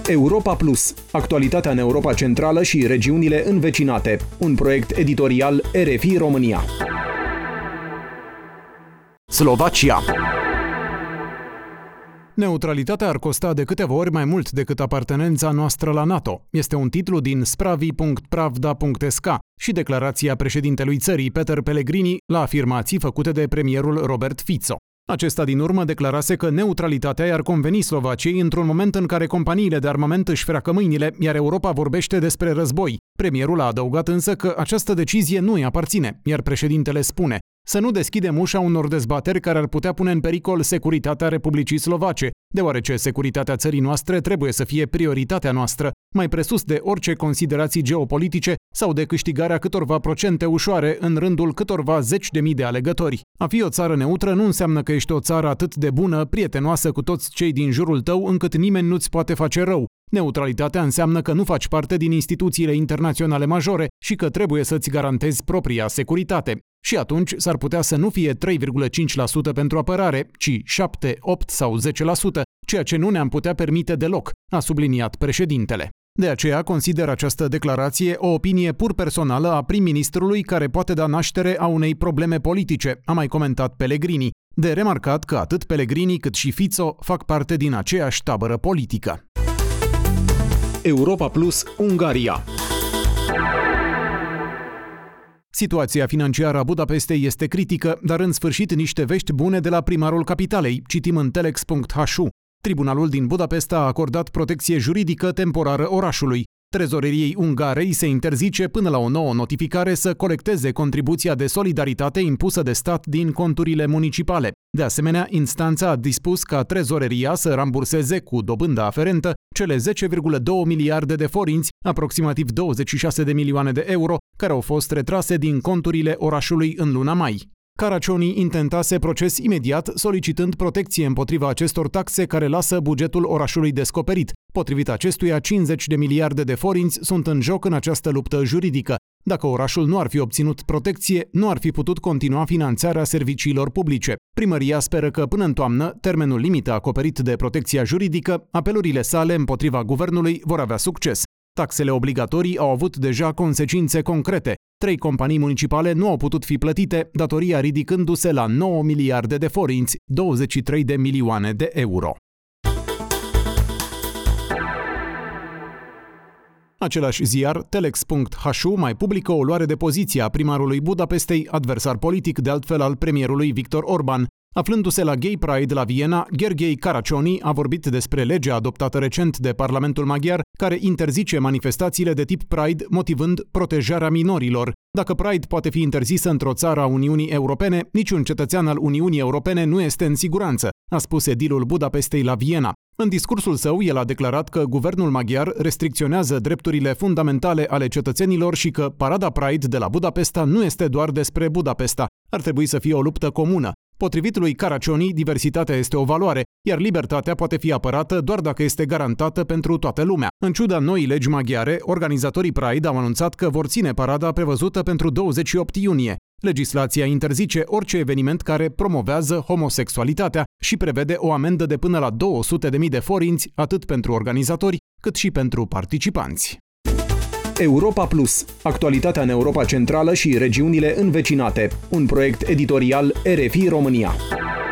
Europa Plus, actualitatea în Europa Centrală și regiunile învecinate. Un proiect editorial RFI România. Slovacia. Neutralitatea ar costa de câteva ori mai mult decât apartenența noastră la NATO. Este un titlu din spravi.pravda.sk și declarația președintelui țării, Peter Pellegrini, la afirmații făcute de premierul Robert Fico. Acesta din urmă declarase că neutralitatea i-ar conveni Slovaciei într-un moment în care companiile de armament își freacă mâinile, iar Europa vorbește despre război. Premierul a adăugat însă că această decizie nu îi aparține, iar președintele spune: să nu deschidem ușa unor dezbateri care ar putea pune în pericol securitatea Republicii Slovace, deoarece securitatea țării noastre trebuie să fie prioritatea noastră, mai presus de orice considerații geopolitice sau de câștigarea câtorva procente ușoare în rândul câtorva zeci de mii de alegători. A fi o țară neutră nu înseamnă că ești o țară atât de bună, prietenoasă cu toți cei din jurul tău, încât nimeni nu-ți poate face rău. Neutralitatea înseamnă că nu faci parte din instituțiile internaționale majore și că trebuie să-ți garantezi propria securitate. Și atunci s-ar putea să nu fie 3,5% pentru apărare, ci 7, 8 sau 10%, ceea ce nu ne-am putea permite deloc, a subliniat președintele. De aceea consider această declarație o opinie pur personală a prim-ministrului care poate da naștere a unei probleme politice, a mai comentat Pellegrini. De remarcat că atât Pellegrini cât și Fico fac parte din aceeași tabără politică. Europa Plus, Ungaria. Situația financiară a Budapestei este critică, dar în sfârșit niște vești bune de la primarul capitalei, citim în telex.hu. Tribunalul din Budapesta a acordat protecție juridică temporară orașului. Trezoreriei ungare îi se interzice până la o nouă notificare să colecteze contribuția de solidaritate impusă de stat din conturile municipale. De asemenea, instanța a dispus ca trezoreria să ramburseze cu dobânda aferentă cele 10,2 miliarde de forinți, aproximativ 26 de milioane de euro, care au fost retrase din conturile orașului în luna mai. Caracioni intentase proces imediat, solicitând protecție împotriva acestor taxe care lasă bugetul orașului descoperit. Potrivit acestuia, 50 de miliarde de forinți sunt în joc în această luptă juridică. Dacă orașul nu ar fi obținut protecție, nu ar fi putut continua finanțarea serviciilor publice. Primăria speră că până în toamnă, termenul limită acoperit de protecția juridică, apelurile sale împotriva guvernului vor avea succes. Taxele obligatorii au avut deja consecințe concrete. 3 companii municipale nu au putut fi plătite, datoria ridicându-se la 9 miliarde de forinți, 23 de milioane de euro. Același ziar, telex.hu, mai publică o luare de poziție a primarului Budapestei, adversar politic de altfel al premierului Viktor Orban. Aflându-se la Gay Pride la Viena, Gheorghe Caracioni a vorbit despre legea adoptată recent de Parlamentul maghiar, care interzice manifestațiile de tip Pride, motivând protejarea minorilor. Dacă Pride poate fi interzisă într-o țară a Uniunii Europene, niciun cetățean al Uniunii Europene nu este în siguranță, a spus edilul Budapestei la Viena. În discursul său, el a declarat că guvernul maghiar restricționează drepturile fundamentale ale cetățenilor și că parada Pride de la Budapesta nu este doar despre Budapesta. Ar trebui să fie o luptă comună. Potrivit lui Caracioni, diversitatea este o valoare, iar libertatea poate fi apărată doar dacă este garantată pentru toată lumea. În ciuda noii legi maghiare, organizatorii Pride au anunțat că vor ține parada prevăzută pentru 28 iunie. Legislația interzice orice eveniment care promovează homosexualitatea și prevede o amendă de până la 200.000 de forinți, atât pentru organizatori, cât și pentru participanți. Europa Plus, actualitatea în Europa Centrală și regiunile învecinate. Un proiect editorial RFI România.